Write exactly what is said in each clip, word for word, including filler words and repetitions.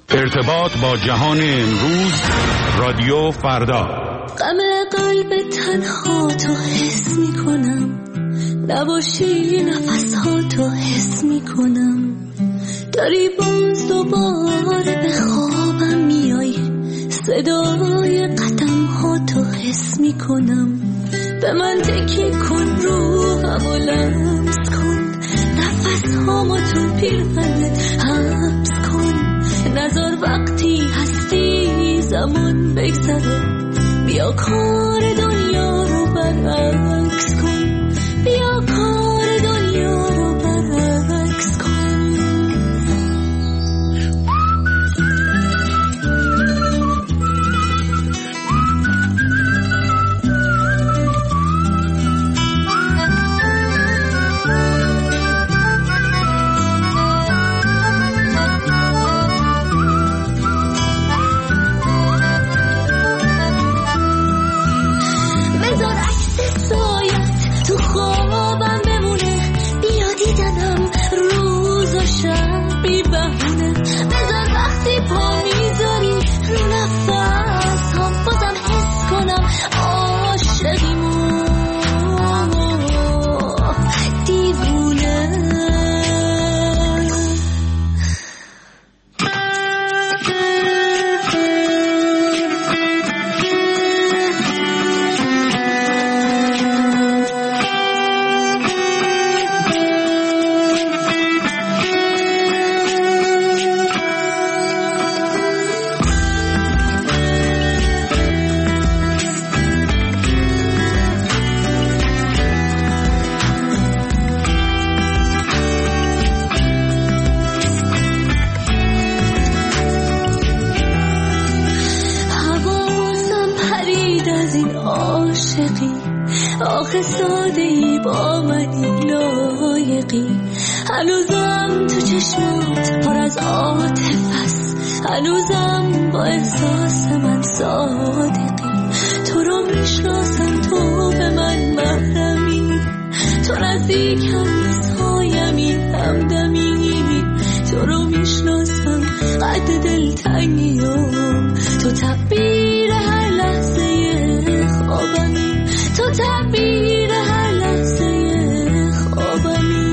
ارتباط با جهان امروز، رادیو فردا. غم قلب تنها تو حس می کنم، نباشی نفس ها تو حس می کنم، داری باز دوباره به خوابم میای، صدای قدم ها تو حس می کنم، به من تکی کن روحم و لمس کن، نفس هامو تو پیرهنت حبس کن، نظر وقتی هستی زمان بگذره، بیا کار دنیا رو برعکس کن، بیا کار دنیا رو برعکس کن. آخه ساده‌ای با منی لایقی، هنوزم تو چشمات پر از عاطفه است، هنوزم با احساس من صادقی، تو رو میشناسم تو به من محرمی، تو نزدیکم سایمی همدمی، تو رو میشناسم قد دلتنگیم، تو تعبیر هر لحظه خوابمی، تو تعبیر هر لحظه خوابمی.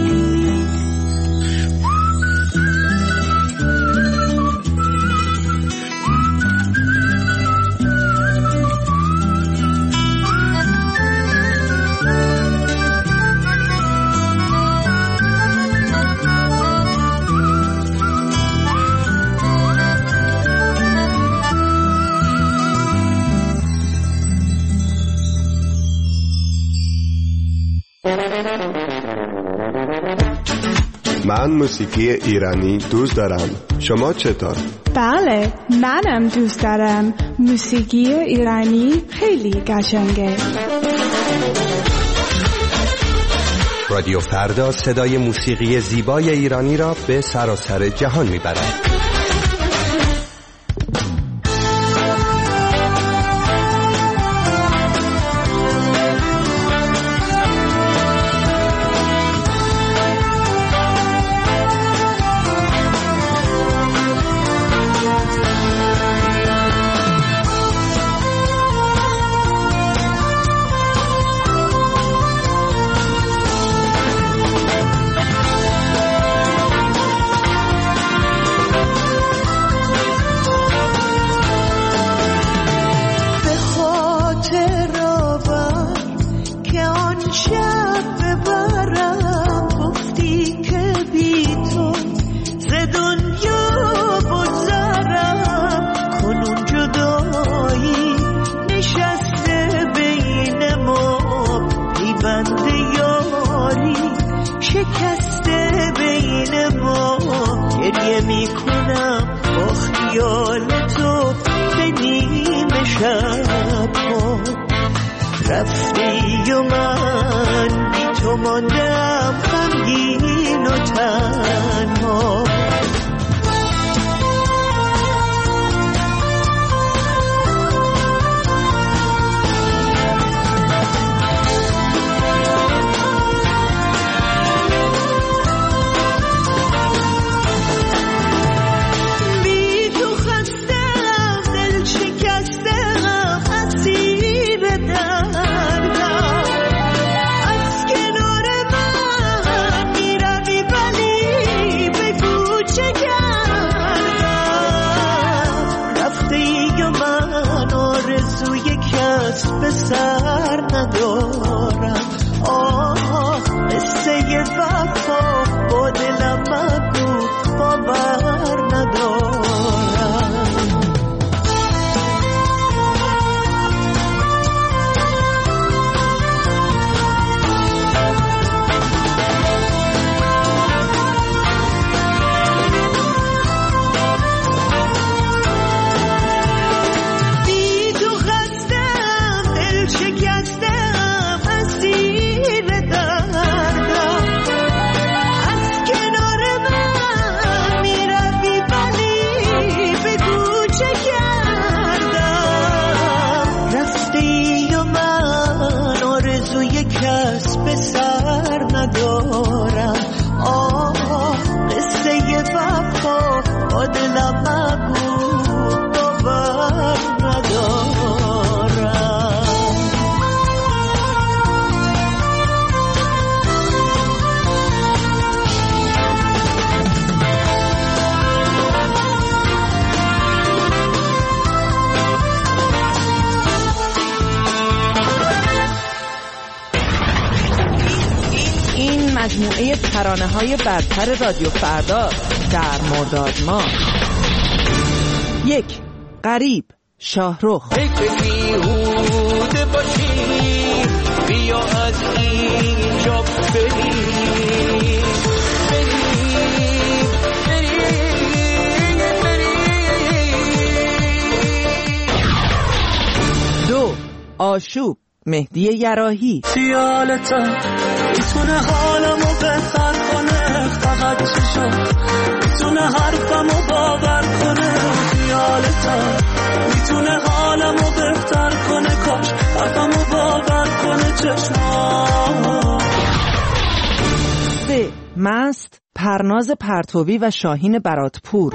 من موسیقی ایرانی دوست دارم. شما چطور؟ بله، منم دوست دارم. موسیقی ایرانی خیلی قشنگه. رادیو فردا صدای موسیقی زیبای ایرانی را به سراسر جهان میبرد. رفتی و من بی تو ماندم غمگین و تنها. بی ترانه‌های برتر رادیو فردا در مرداد ماه. یک، غریب، شاهرخ. فکر بیهوده باشی، بیا از اینجا بریم بریم بریم بریم. دو، آشوب، مهدی یراحی. خیالتا میتونه حالمو بهتر کنه، فقط چشم میتونه حرفمو باور کنه. خیالتا میتونه حالمو بهتر کنه، کاش حرفمو باور کنه چشم. سه، مست، پرناز پرتوی و شاهین براتپور.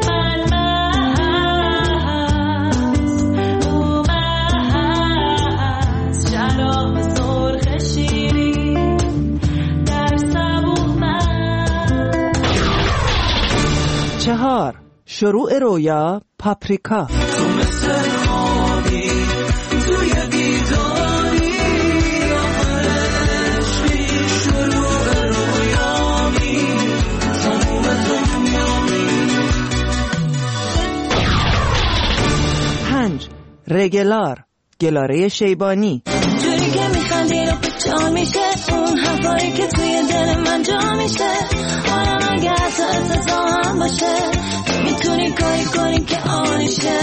چهار، شروع رویا، پاپریکا. تو مثل خوابی توی بیداری، آخرشی شروع رویامی، تموم دنیامی. پنج، رگلار، گلاره شیبانی. جوری که میخندی رو جا میشه، اون حرفایی که توی دل من جا میشه. حالا اگه حتی اتزا هم باشه، میتونی کاری کنی که آنیشه.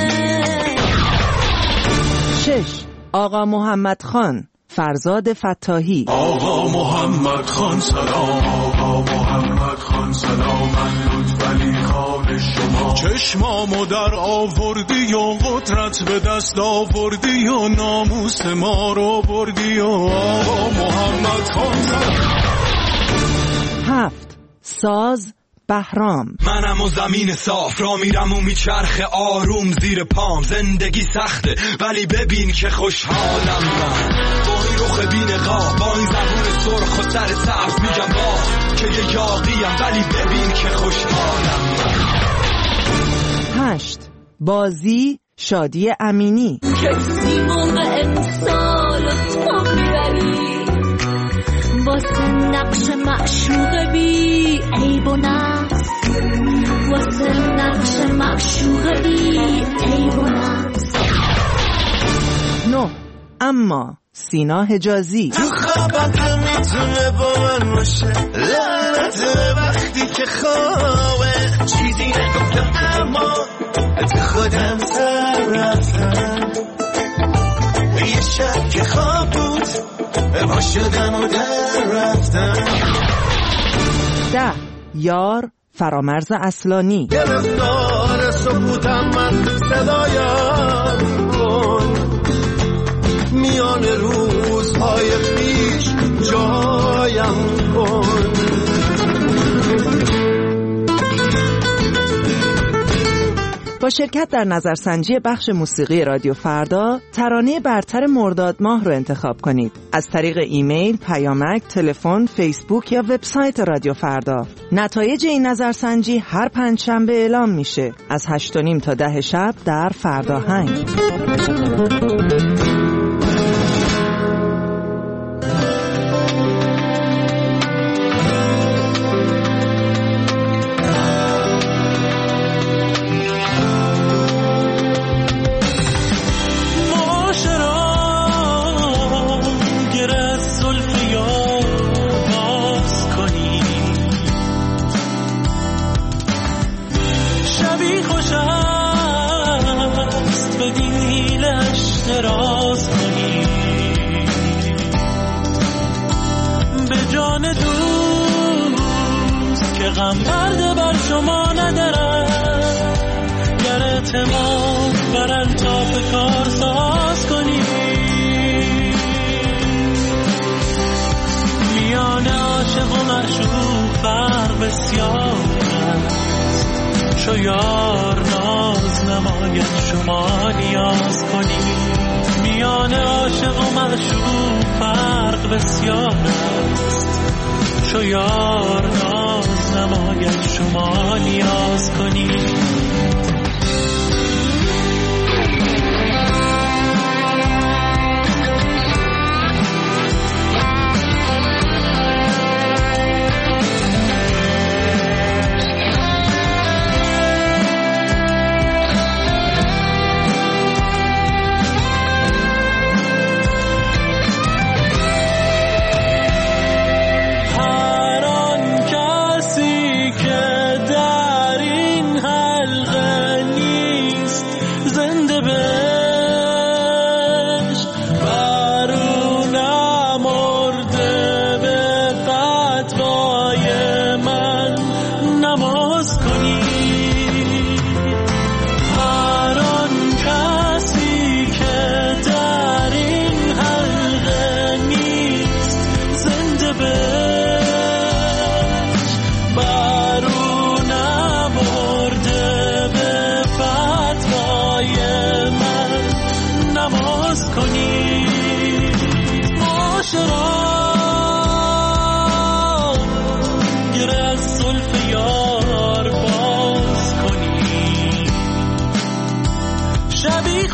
شش، آقا محمد خان، فرزاد فتاحی. آقا محمد خان سلام، آقا محمد خان سلام، من لطفاً کار شما. چشمامو در آوردی و قدرت به دست آوردی و ناموس ما رو بردی و آقا محمد خان سلام. هفت، ساز، بهرام. منم و زمین صاف را میرم و میچرخه آروم زیر پام. زندگی سخته ولی ببین که خوشحالم من، با این رخ بی‌نقاب، با این زبون سرخ و سر سبز میگم با که یه یاقیم ولی ببین که خوشحالم من. هشت، بازی، شادی امینی. کسی موقع امسال و تو میبری، واسه نقش معشوق بی عیب و نقص، واسه نقش معشوق بی عیب و نقص. نه، اما، سینا حجازی. تو خوابت میتونه با من باشه، لعنت وقتی که خوابه چیزی نگفتم اما تو خودم سر رفتم. یه شب که خواب بود با شدم و در رفتم. ده، یار، فرامرز اصلانی. گرفتار سکوتم من، صدایم کن میان روزهای پیش جایم کن. با شرکت در نظرسنجی بخش موسیقی رادیو فردا، ترانه برتر مرداد ماه رو انتخاب کنید. از طریق ایمیل، پیامک، تلفن، فیسبوک یا وبسایت رادیو فردا. نتایج این نظرسنجی هر پنجشنبه اعلام میشه از هشت و نیم تا ده شب در فرداهنگ. غم برده بر شما ندارم، گر اعتماد بر انطاف کار ساز کنی. میان عاشق و معشوق فرق بسیار است، چو یار ناز نماید شما نیاز کنی. میان عاشق و معشوق فرق بسیار است، چو یار ناز نماید شما نیاز کنی.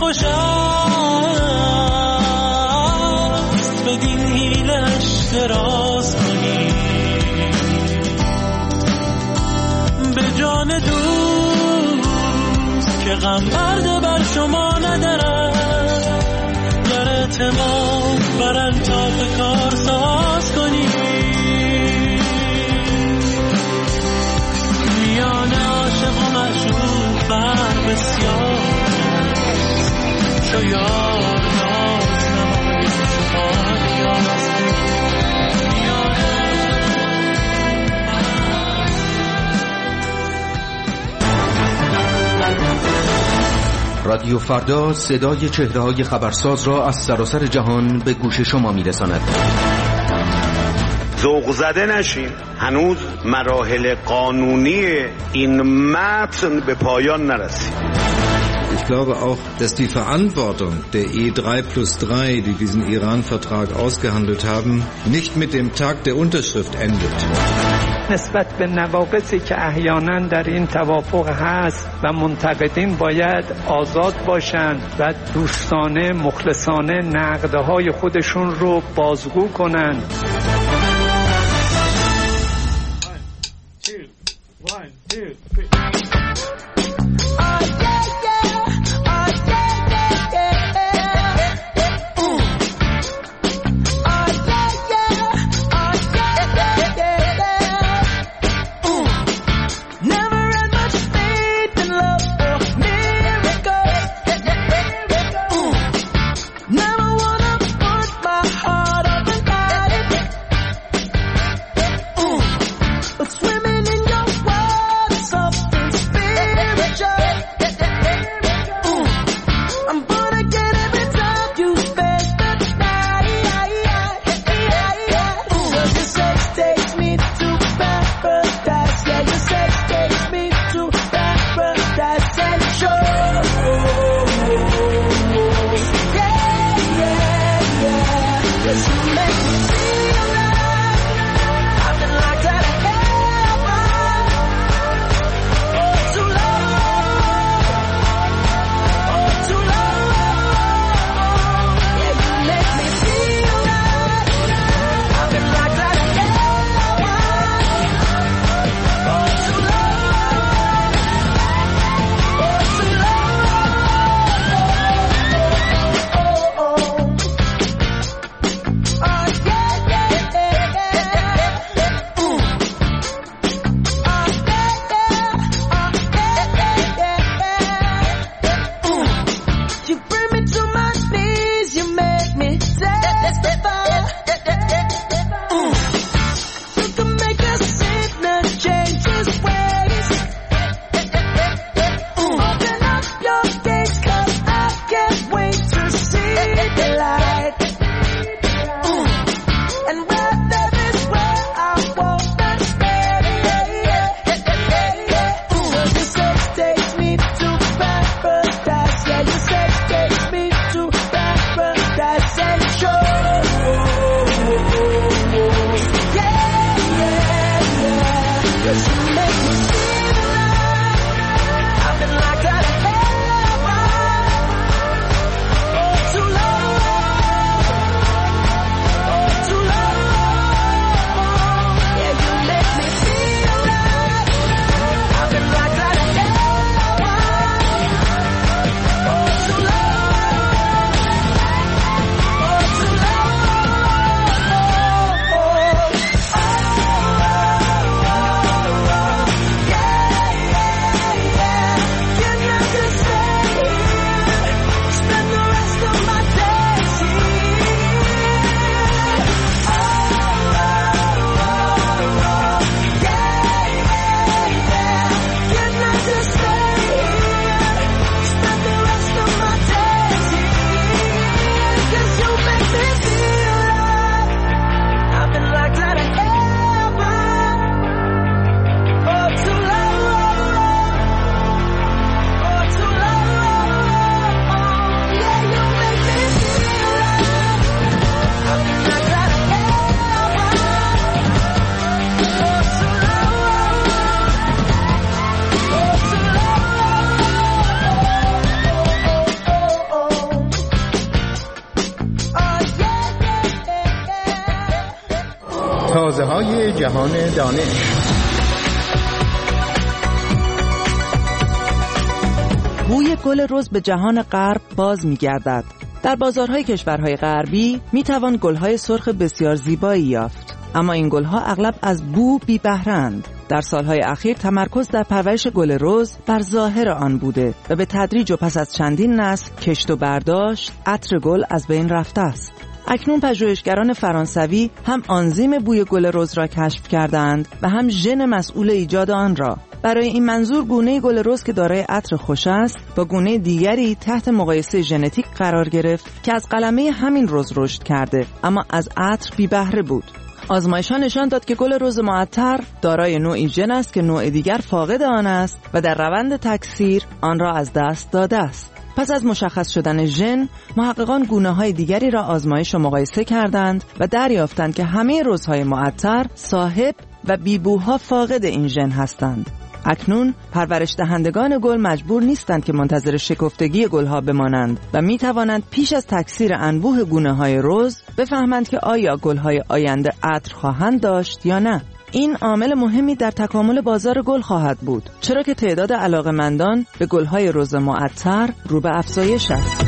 خوش است بدین حیلش دراز کنی به جان دوست که غم برده بر شما ندارد در اعتماد بر انطاف کار ساز کنی میان عاشق و معشوق فرق بسیار شاید ناز نمای شما نیاز رادیو فردا صدای چهره‌های خبرساز را از سراسر جهان به گوش شما می‌رساند. ذوق زده نشین، هنوز مراحل قانونی این متن به پایان نرسید. Ich glaube auch, dass die Verantwortung der E drei plus drei, die diesen Iran-Vertrag ausgehandelt haben, nicht mit dem Tag der Unterschrift endet. نسبت به نواقصی که احیانا در این توافق هست و منتقدین باید آزاد باشند و دوستانه مخلصانه نقدهای خودشون رو بازگو کنند. Swimming in your world, something spiritual. مغازه‌های جهان دانش. بوی گل رز به جهان غرب باز می‌گردد. در بازارهای کشورهای غربی می‌توان گل‌های سرخ بسیار زیبایی یافت، اما این گل‌ها اغلب از بو بی بهره‌اند. در سالهای اخیر تمرکز در پرورش گل رز بر ظاهر آن بوده و به تدریج و پس از چندین نسل کشت و برداشت عطر گل از بین رفته است. اکنون پژوهشگران فرانسوی هم آنزیم بوی گل رز را کشف کردند و هم ژن مسئول ایجاد آن را. برای این منظور گونه گل رز که دارای عطر خوش است با گونه دیگری تحت مقایسه ژنتیک قرار گرفت که از قلمه همین رز رشد کرده اما از عطر بی بهره بود. آزمایش‌ها نشان داد که گل رز معطر دارای نوعی ژن است که نوع دیگر فاقد آن است و در روند تکثیر آن را از دست داده است. پس از مشخص شدن ژن، محققان گونه‌های دیگری را آزمایش و مقایسه کردند و دریافتند که همه رزهای معطر صاحب و بیبوها فاقد این ژن هستند. اکنون پرورش دهندگان گل مجبور نیستند که منتظر شکفتگی گلها بمانند و می توانند پیش از تکثیر انبوه گونه‌های رز بفهمند که آیا گلهای آینده عطر خواهند داشت یا نه. این عامل مهمی در تکامل بازار گل خواهد بود، چرا که تعداد علاقه‌مندان به گلهای رز معطر رو به افزایش است.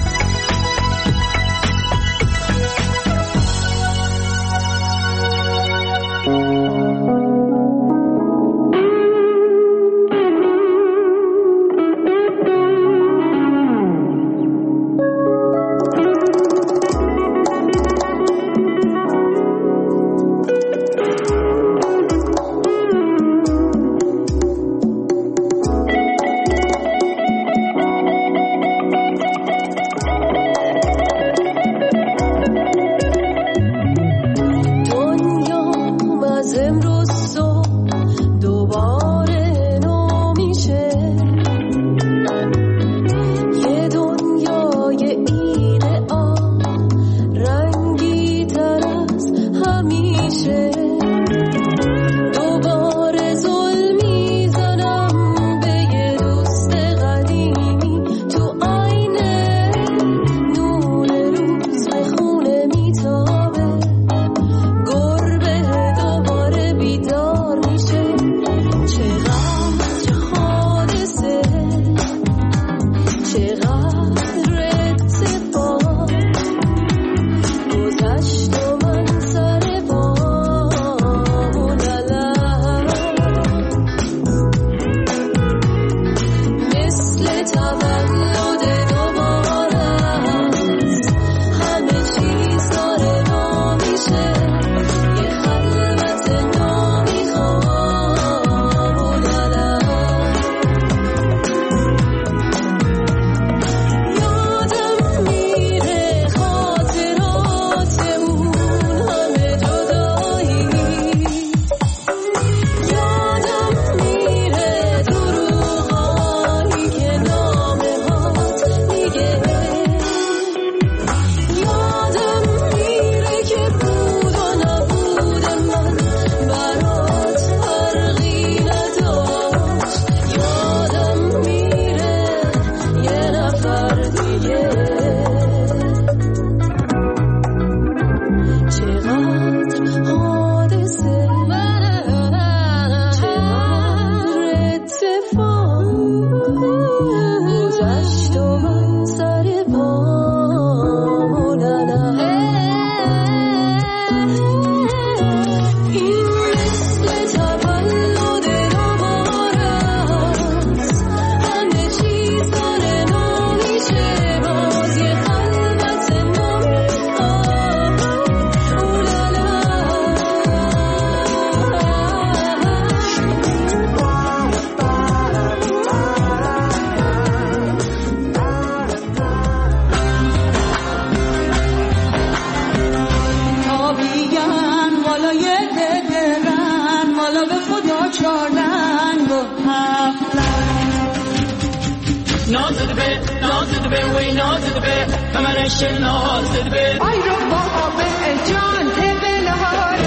نازد به نازد به وی نازد به کمرش نازد به ای رو بابا به جان تبلهار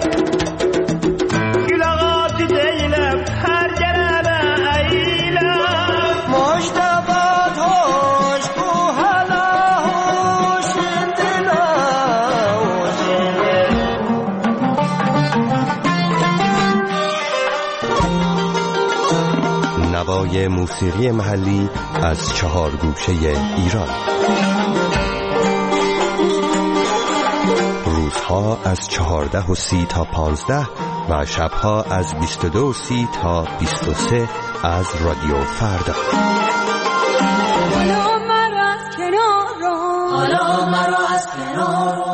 گلغات دیلم هر جرابه ایلم مشتبات هوش بو هلا هوش دلا هوش صدای موسیقی محلی از چهار گوشه ایران. روزها از چهارده و سی تا پانزده و شبها از بیست و دو و سی تا بیست و سه از رادیو فردا. حالا مرا از کنار رو، حالا مرا از کنار رو.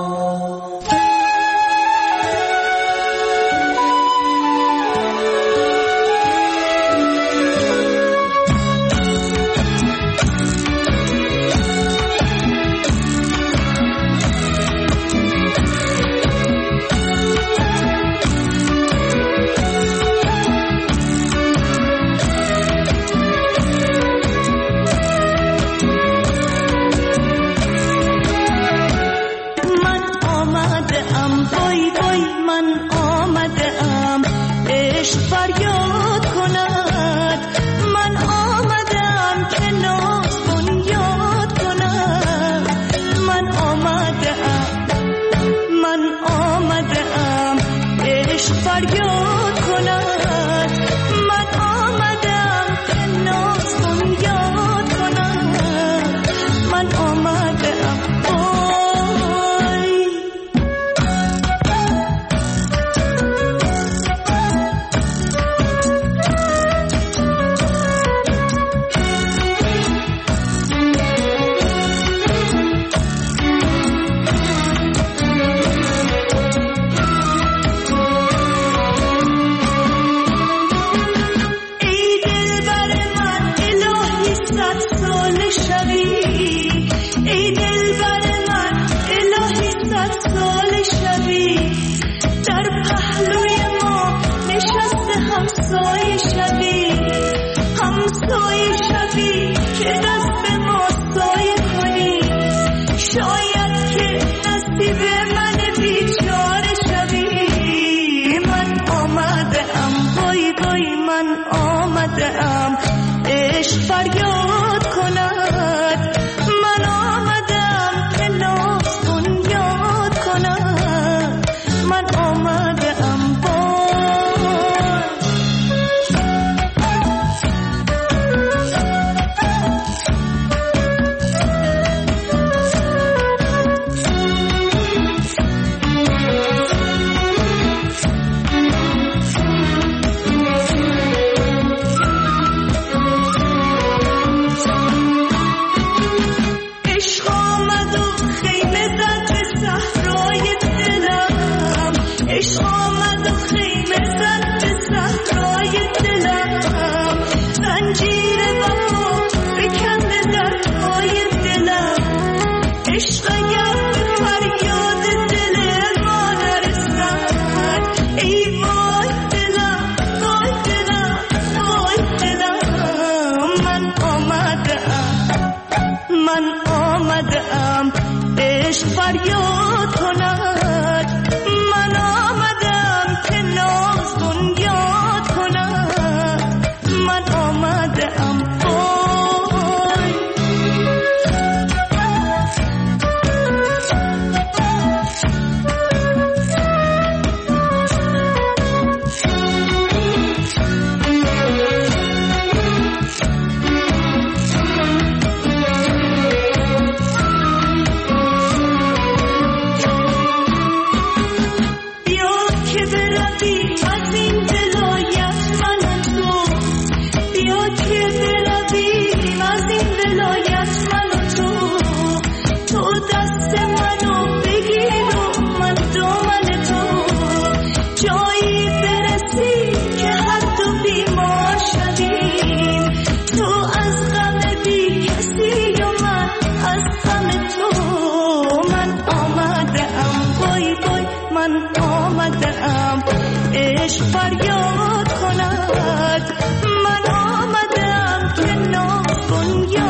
فریاد کند من آمدم که ناز بنیاد